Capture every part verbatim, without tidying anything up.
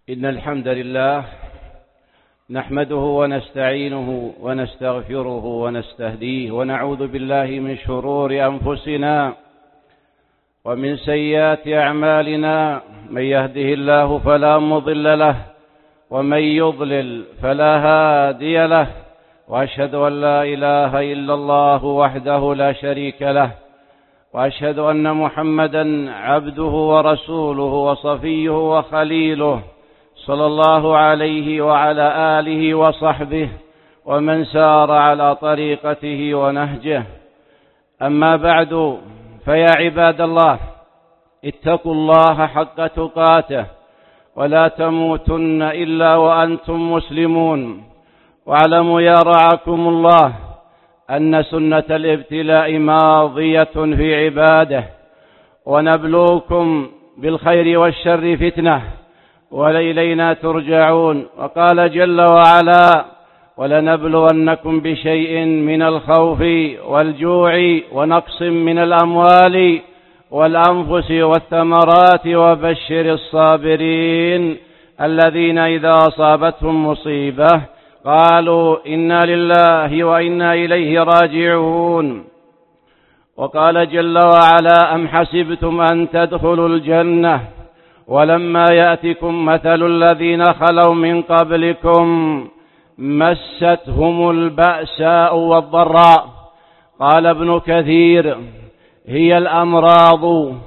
إن الحمد لله نحمده ونستعينه ونستغفره ونستهديه ونعوذ بالله من شرور أنفسنا ومن سيئات أعمالنا. من يهده الله فلا مضل له ومن يضلل فلا هادي له، وأشهد أن لا إله إلا الله وحده لا شريك له، وأشهد أن محمدا عبده ورسوله وصفيه وخليله صلى الله عليه وعلى آله وصحبه ومن سار على طريقته ونهجه. أما بعد، فيا عباد الله، اتقوا الله حق تقاته ولا تموتن إلا وأنتم مسلمون. واعلموا يا رعاكم الله أن سنة الابتلاء ماضية في عباده، ونبلوكم بالخير والشر فتنة وإلينا ترجعون. وقال جل وعلا: ولنبلونكم بشيء من الخوف والجوع ونقص من الأموال والأنفس والثمرات وبشر الصابرين الذين إذا أصابتهم مصيبة قالوا إنا لله وإنا إليه راجعون. وقال جل وعلا: أم حسبتم أن تدخلوا الجنة ولما يأتكم مثل الذين خلوا من قبلكم مستهم البأساء والضراء. قال ابن كثير: هي الأمراض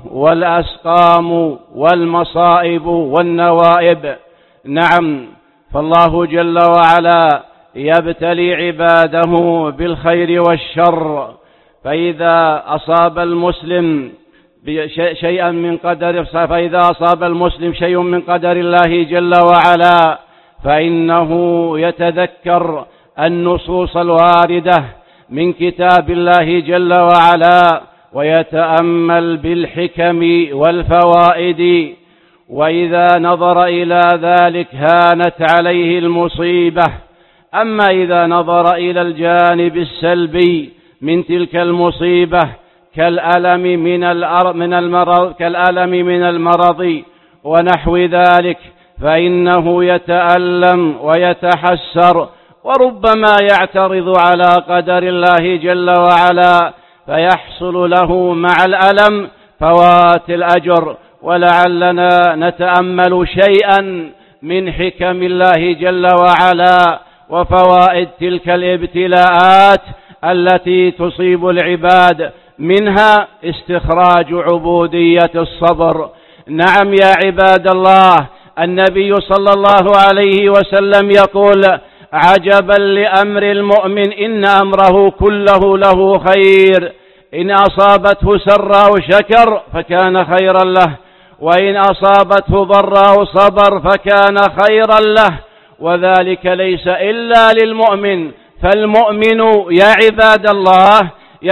والأسقام والمصائب والنوائب. نعم، فالله جل وعلا يبتلي عباده بالخير والشر، فإذا أصاب المسلم شيئا من قدر فإذا أصاب المسلم شيء من قدر الله جل وعلا فإنه يتذكر النصوص الواردة من كتاب الله جل وعلا ويتأمل بالحكم والفوائد، وإذا نظر إلى ذلك هانت عليه المصيبة. أما إذا نظر إلى الجانب السلبي من تلك المصيبة كالألم من من المرض كالألم من المرض ونحو ذلك فإنه يتألم ويتحسر، وربما يعترض على قدر الله جل وعلا فيحصل له مع الألم فوات الأجر. ولعلنا نتأمل شيئا من حكم الله جل وعلا وفوائد تلك الابتلاءات التي تصيب العباد، منها استخراج عبودية الصبر. نعم يا عباد الله، النبي صلى الله عليه وسلم يقول: عجبا لأمر المؤمن إن أمره كله له خير، إن أصابته سراء شكر فكان خيرا له، وإن أصابته ضراء صبر فكان خيرا له، وذلك ليس إلا للمؤمن. فالمؤمن يا عباد الله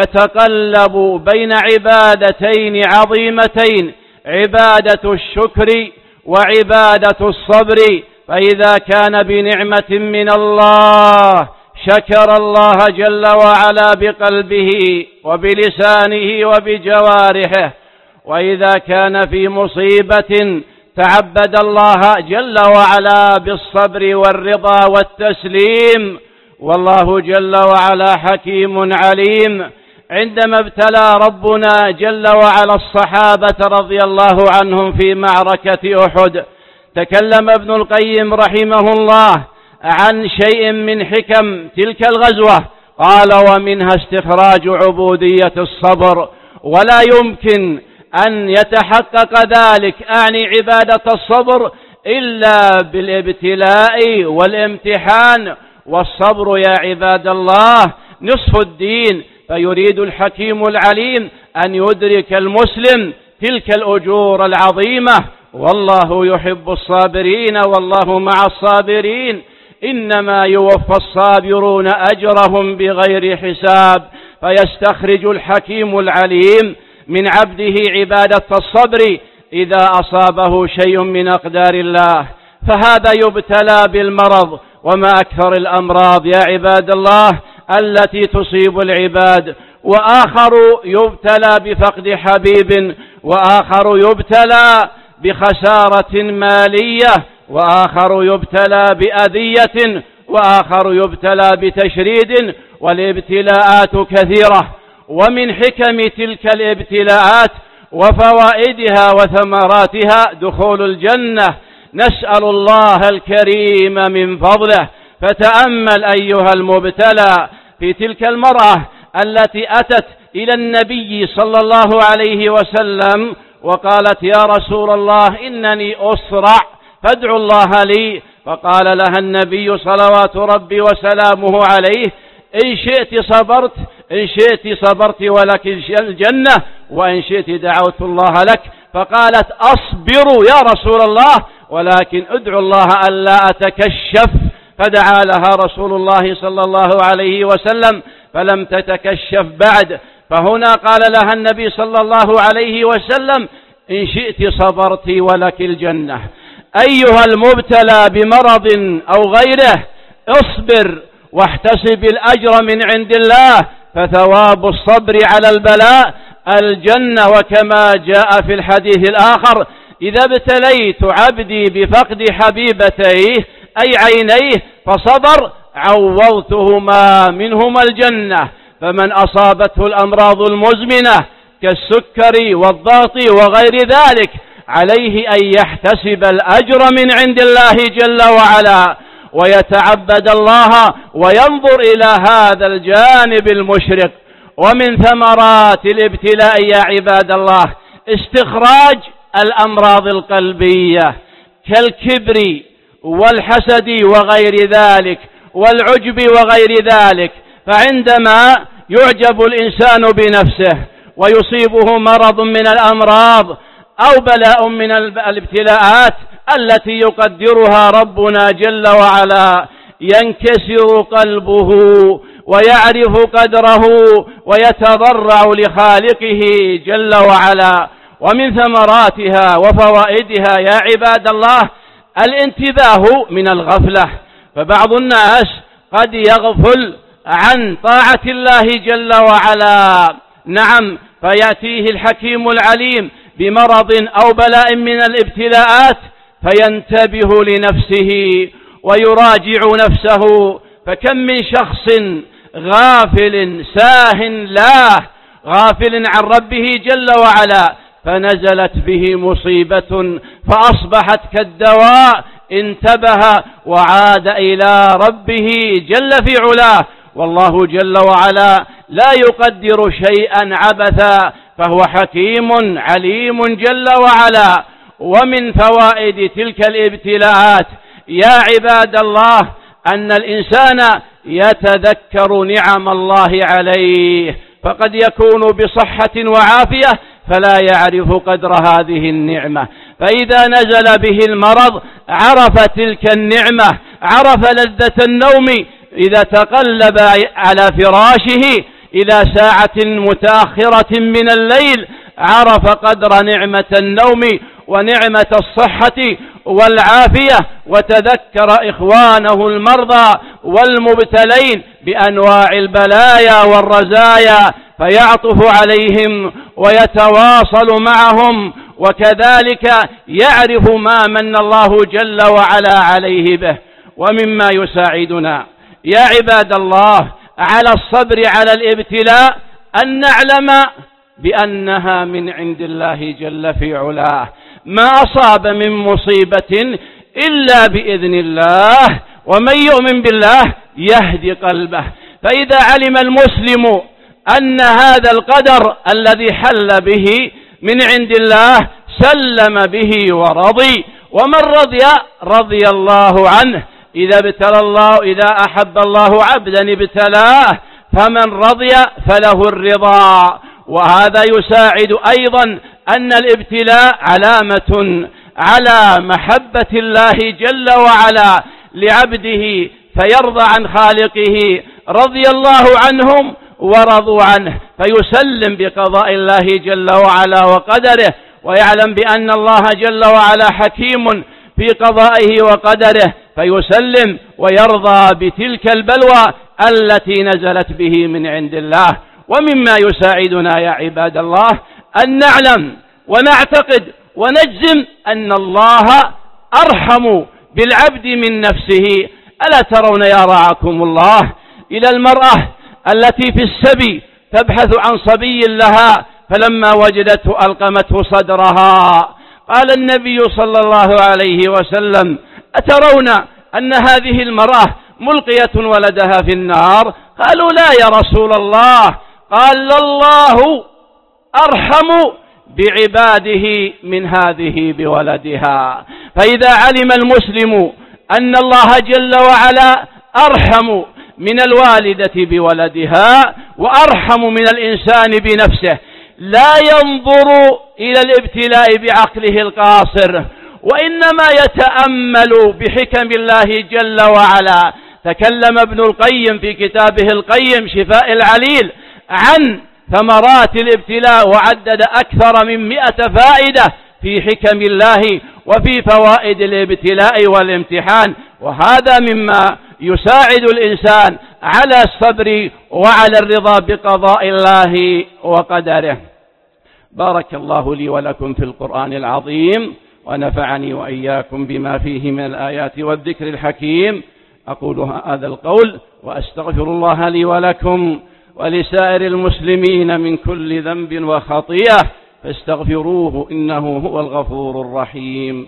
يتقلب بين عبادتين عظيمتين: عبادة الشكر وعبادة الصبر. فإذا كان بنعمة من الله شكر الله جل وعلا بقلبه وبلسانه وبجوارحه، وإذا كان في مصيبة تعبد الله جل وعلا بالصبر والرضا والتسليم. والله جل وعلا حكيم عليم. عندما ابتلى ربنا جل وعلا الصحابة رضي الله عنهم في معركة أحد، تكلم ابن القيم رحمه الله عن شيء من حكم تلك الغزوة، قال: ومنها استخراج عبودية الصبر. ولا يمكن أن يتحقق ذلك، أعني عبادة الصبر، إلا بالابتلاء والامتحان. والصبر يا عباد الله نصف الدين، فيريد الحكيم العليم أن يدرك المسلم تلك الأجور العظيمة، والله يحب الصابرين والله مع الصابرين. إنما يوفى الصابرون أجرهم بغير حساب. فيستخرج الحكيم العليم من عبده عبادة الصبر إذا أصابه شيء من أقدار الله، فهذا يبتلى بالمرض. وما أكثر الأمراض يا عباد الله التي تصيب العباد، وآخر يبتلى بفقد حبيب، وآخر يبتلى بخسارة مالية، وآخر يبتلى بأذية وآخر يبتلى بتشريد، والابتلاءات كثيرة. ومن حكم تلك الابتلاءات وفوائدها وثمراتها دخول الجنة. نسأل الله الكريم من فضله. فتأمل أيها المبتلى في تلك المرأة التي أتت إلى النبي صلى الله عليه وسلم وقالت: يا رسول الله إنني أسرع فادعو الله لي. فقال لها النبي صلوات ربي وسلامه عليه: إن شئت صبرت إن شئت صبرت ولك الجنة، وإن شئت دعوت الله لك. فقالت: أصبر يا رسول الله، ولكن ادعو الله ألا أتكشف. فدعا لها رسول الله صلى الله عليه وسلم فلم تتكشف بعد. فهنا قال لها النبي صلى الله عليه وسلم: إن شئت صبرت ولك الجنة. أيها المبتلى بمرض أو غيره، اصبر واحتسب الأجر من عند الله، فثواب الصبر على البلاء الجنة. وكما جاء في الحديث الآخر: إذا ابتليت عبدي بفقد حبيبتيه أي عينيه فصبر عوضتهما منهما الجنة. فمن أصابته الأمراض المزمنة كالسكر والضغط وغير ذلك عليه أن يحتسب الأجر من عند الله جل وعلا، ويتعبد الله وينظر إلى هذا الجانب المشرق. ومن ثمرات الابتلاء يا عباد الله استخراج الأمراض القلبية كالكبر والحسد وغير ذلك والعجب وغير ذلك. فعندما يعجب الإنسان بنفسه ويصيبه مرض من الأمراض أو بلاء من الابتلاءات التي يقدرها ربنا جل وعلا، ينكسر قلبه ويعرف قدره ويتضرع لخالقه جل وعلا. ومن ثمراتها وفوائدها يا عباد الله الانتباه من الغفلة. فبعض الناس قد يغفل عن طاعة الله جل وعلا، نعم، فيأتيه الحكيم العليم بمرض أو بلاء من الابتلاءات فينتبه لنفسه ويراجع نفسه. فكم من شخص غافل ساه لاه غافل عن ربه جل وعلا فنزلت به مصيبة فأصبحت كالدواء، انتبه وعاد إلى ربه جل في علاه. والله جل وعلا لا يقدر شيئا عبثا، فهو حكيم عليم جل وعلا. ومن فوائد تلك الابتلاءات يا عباد الله أن الإنسان يتذكر نعم الله عليه، فقد يكون بصحة وعافية فلا يعرف قدر هذه النعمة، فإذا نزل به المرض عرف تلك النعمة، عرف لذة النوم إذا تقلب على فراشه إلى ساعة متأخرة من الليل، عرف قدر نعمة النوم ونعمة الصحة والعافية، وتذكر إخوانه المرضى والمبتلين بأنواع البلايا والرزايا فيعطف عليهم ويتواصل معهم، وكذلك يعرف ما من الله جل وعلا عليه به. ومما يساعدنا يا عباد الله على الصبر على الابتلاء أن نعلم بأنها من عند الله جل في علاه، ما أصاب من مصيبة إلا بإذن الله، ومن يؤمن بالله يهدي قلبه. فإذا علم المسلم أن هذا القدر الذي حل به من عند الله سلم به ورضي، ومن رضي رضي الله عنه. إذا ابتلى الله إذا أحب الله عبدا ابتلاه، فمن رضي فله الرضا. وهذا يساعد أيضا أن الابتلاء علامة على محبة الله جل وعلا لعبده، فيرضى عن خالقه، رضي الله عنهم ورضوا عنه، فيسلم بقضاء الله جل وعلا وقدره، ويعلم بأن الله جل وعلا حكيم في قضائه وقدره، فيسلم ويرضى بتلك البلوى التي نزلت به من عند الله. ومما يساعدنا يا عباد الله أن نعلم ونعتقد ونجزم أن الله أرحم بالعبد من نفسه. ألا ترون يا رعاكم الله إلى المرأة التي في السبي تبحث عن صبي لها، فلما وجدته ألقمته صدرها. قال النبي صلى الله عليه وسلم: أترون أن هذه المرأة ملقية ولدها في النار؟ قالوا: لا يا رسول الله. قال: الله أرحم بعباده من هذه بولدها. فإذا علم المسلم أن الله جل وعلا أرحم من الوالدة بولدها وأرحم من الإنسان بنفسه، لا ينظر إلى الابتلاء بعقله القاصر، وإنما يتأمل بحكم الله جل وعلا. تكلم ابن القيم في كتابه القيم شفاء العليل عن ثمرات الابتلاء، وعدد أكثر من مئة فائدة في حكم الله وفي فوائد الابتلاء والامتحان، وهذا مما يساعد الإنسان على الصبر وعلى الرضا بقضاء الله وقدره. بارك الله لي ولكم في القرآن العظيم، ونفعني وإياكم بما فيه من الآيات والذكر الحكيم. أقول هذا القول وأستغفر الله لي ولكم ولسائر المسلمين من كل ذنب وخطيئة، فاستغفروه إنه هو الغفور الرحيم.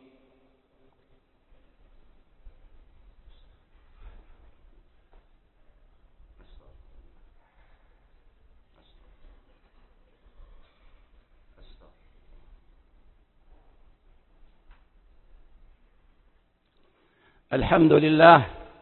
الحمد لله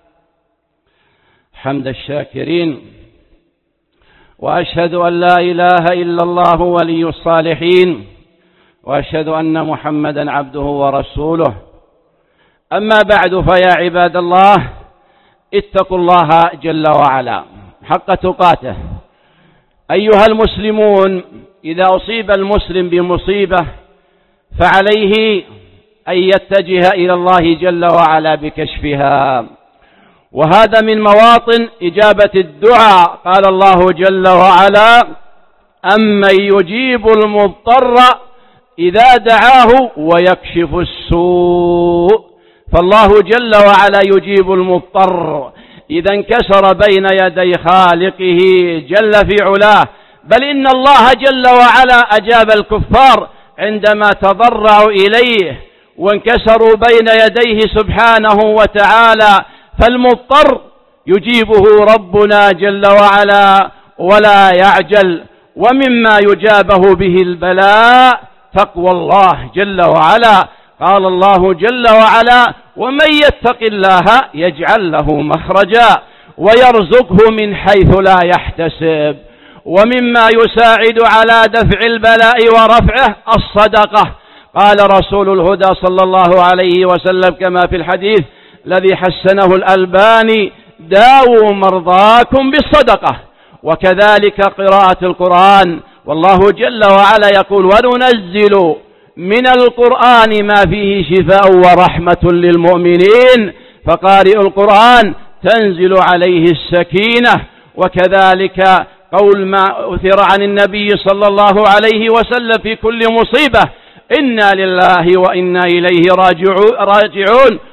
حمد الشاكرين، وأشهد أن لا إله إلا الله ولي الصالحين، وأشهد أن محمدا عبده ورسوله. أما بعد، فيا عباد الله، اتقوا الله جل وعلا حق تقاته. أيها المسلمون، إذا أصيب المسلم بمصيبة فعليه أن يتجه إلى الله جل وعلا بكشفها، وهذا من مواطن إجابة الدعاء. قال الله جل وعلا: أمن يجيب المضطر إذا دعاه ويكشف السوء. فالله جل وعلا يجيب المضطر إذا انكسر بين يدي خالقه جل في علاه، بل إن الله جل وعلا أجاب الكفار عندما تضرعوا إليه وانكسروا بين يديه سبحانه وتعالى. فالمضطر يجيبه ربنا جل وعلا ولا يعجل. ومما يجابه به البلاء تقوى الله جل وعلا. قال الله جل وعلا: ومن يتق الله يجعل له مخرجا ويرزقه من حيث لا يحتسب. ومما يساعد على دفع البلاء ورفعه الصدقة. قال رسول الهدى صلى الله عليه وسلم كما في الحديث الذي حسنه الألباني: داووا مرضاكم بالصدقة. وكذلك قراءة القرآن، والله جل وعلا يقول: وننزل من القرآن ما فيه شفاء ورحمة للمؤمنين. فقارئ القرآن تنزل عليه السكينة. وكذلك قول ما أثر عن النبي صلى الله عليه وسلم في كل مصيبة: إنا لله وإنا إليه راجعون.